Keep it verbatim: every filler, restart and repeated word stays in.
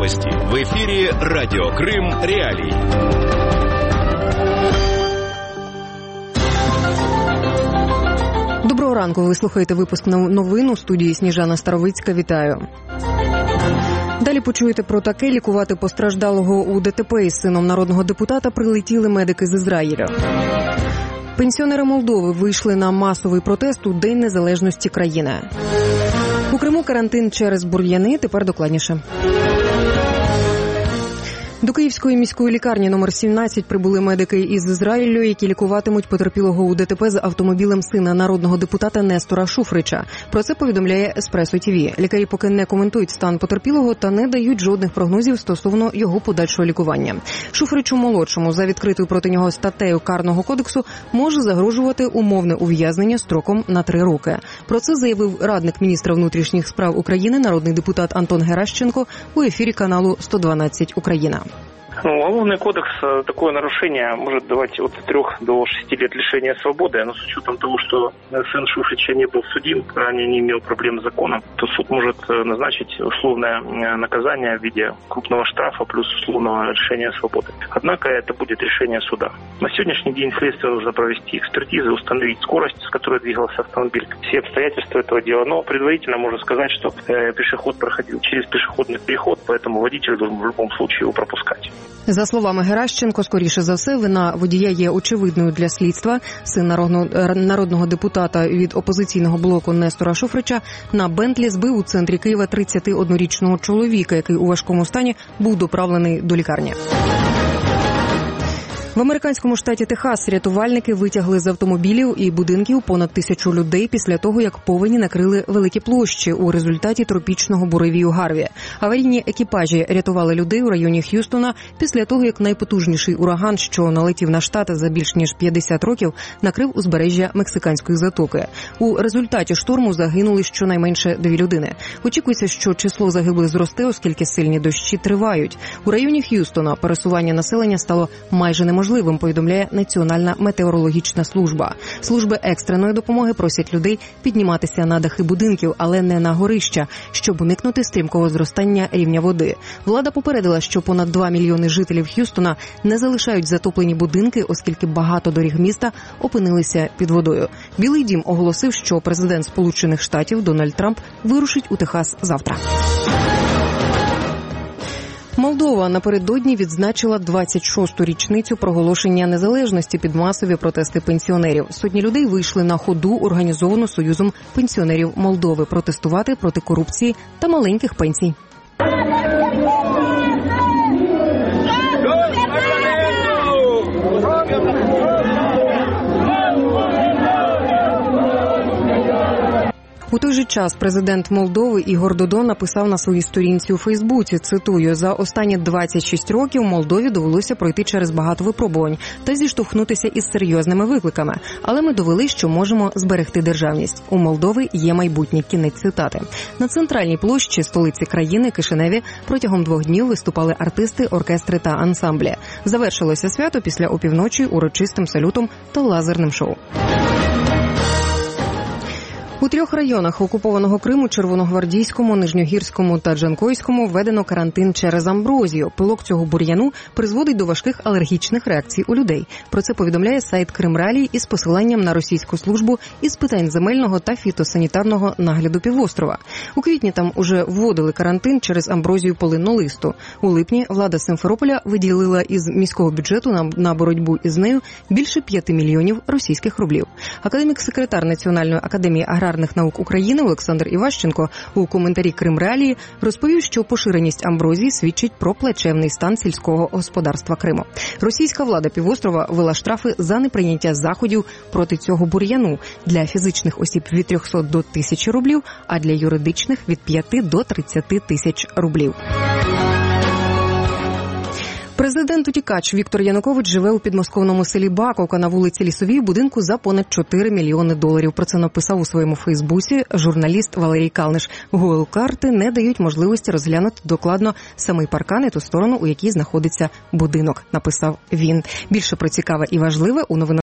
Новости в эфире Радио Крым Реалии. Доброго ранку. Ви слухаєте випуск новин у студії Сніжана Старовицька. Вітаю. Далі почуєте про таке. Лікувати постраждалого у ДТП із сином народного депутата прилетіли медики з Ізраїля. Пенсіонери Молдови вийшли на масовий протест у День незалежності країни. У Криму карантин через бур'яни. Тепер докладніше. До Київської міської лікарні номер сімнадцять прибули медики із Ізраїлю, які лікуватимуть потерпілого у ДТП з автомобілем сина народного депутата Нестора Шуфрича. Про це повідомляє Еспресо ТІВІ. Лікарі поки не коментують стан потерпілого та не дають жодних прогнозів стосовно його подальшого лікування. Шуфричу-молодшому за відкритою проти нього статтею Карного кодексу може загрожувати умовне ув'язнення строком на три роки. Про це заявив радник міністра внутрішніх справ України, народний депутат Антон Геращенко у ефірі каналу сто дванадцять Україна. Ну, Уголовный кодекс, такое нарушение может давать от трех до шести лет лишения свободы, но с учетом того, что сын Шуфрича не был судим, ранее не имел проблем с законом, то суд может назначить условное наказание в виде крупного штрафа плюс условного лишения свободы. Однако это будет решение суда. На сегодняшний день следствие нужно провести экспертизы, установить скорость, с которой двигался автомобиль, все обстоятельства этого дела. Но предварительно можно сказать, что пешеход проходил через пешеходный переход, поэтому водитель должен в любом случае его пропускать. За словами Геращенко, скоріше за все, вина водія є очевидною для слідства. Син народного депутата від опозиційного блоку Нестора Шуфрича на Бентлі збив у центрі Києва тридцятиоднорічного чоловіка, який у важкому стані був доправлений до лікарні. В американському штаті Техас рятувальники витягли з автомобілів і будинків понад тисячу людей після того, як повені накрили великі площі у результаті тропічного буревію Гарві. Аварійні екіпажі рятували людей у районі Х'юстона після того, як найпотужніший ураган, що налетів на штат за більш ніж п'ятдесят років, накрив узбережжя Мексиканської затоки. У результаті шторму загинули щонайменше дві людини. Очікується, що число загиблих зросте, оскільки сильні дощі тривають. У районі Х'юстона пересування населення стало майже неможливим. Можливим, повідомляє Національна метеорологічна служба. Служби екстреної допомоги просять людей підніматися на дахи будинків, але не на горища, щоб уникнути стрімкого зростання рівня води. Влада попередила, що понад два мільйони жителів Х'юстона не залишають затоплені будинки, оскільки багато доріг міста опинилися під водою. Білий дім оголосив, що президент Сполучених Штатів Дональд Трамп вирушить у Техас завтра. Молдова напередодні відзначила двадцять шосту річницю проголошення незалежності під масові протести пенсіонерів. Сотні людей вийшли на ходу, організовану Союзом пенсіонерів Молдови, протестувати проти корупції та маленьких пенсій. У той же час президент Молдови Ігор Додон написав на своїй сторінці у Фейсбуці, цитую, «За останні двадцять шість років Молдові довелося пройти через багато випробувань та зіштовхнутися із серйозними викликами. Але ми довели, що можемо зберегти державність. У Молдови є майбутнє». Кінець цитати. На центральній площі столиці країни Кишиневі протягом двох днів виступали артисти, оркестри та ансамблі. Завершилося свято після опівночі урочистим салютом та лазерним шоу. У трьох районах окупованого Криму – Червоногвардійському, Нижньогірському та Джанкойському – введено карантин через амброзію. Пилок цього бур'яну призводить до важких алергічних реакцій у людей. Про це повідомляє сайт Кримреалії із посиланням на російську службу із питань земельного та фітосанітарного нагляду півострова. У квітні там уже вводили карантин через амброзію полиннолисту. У липні влада Симферополя виділила із міського бюджету на, на боротьбу із нею більше п'яти мільйонів російських рублів. Академік-секретар Національної академії аграрних наук України Олександр Іващенко у коментарі Кримреалії розповів, що поширеність амброзії свідчить про плачевний стан сільського господарства Криму. Російська влада півострова ввела штрафи за неприйняття заходів проти цього бур'яну. Для фізичних осіб від трьохсот до тисячі рублів, а для юридичних від п'яти до тридцяти тисяч рублів. Президент-утікач Віктор Янукович живе у підмосковному селі Баковка на вулиці Лісовій у будинку за понад чотири мільйони доларів. Про це написав у своєму фейсбуці журналіст Валерій Калниш. Геокарти не дають можливості розглянути докладно самий паркан і ту сторону, у якій знаходиться будинок, написав він. Більше про цікаве і важливе у новинах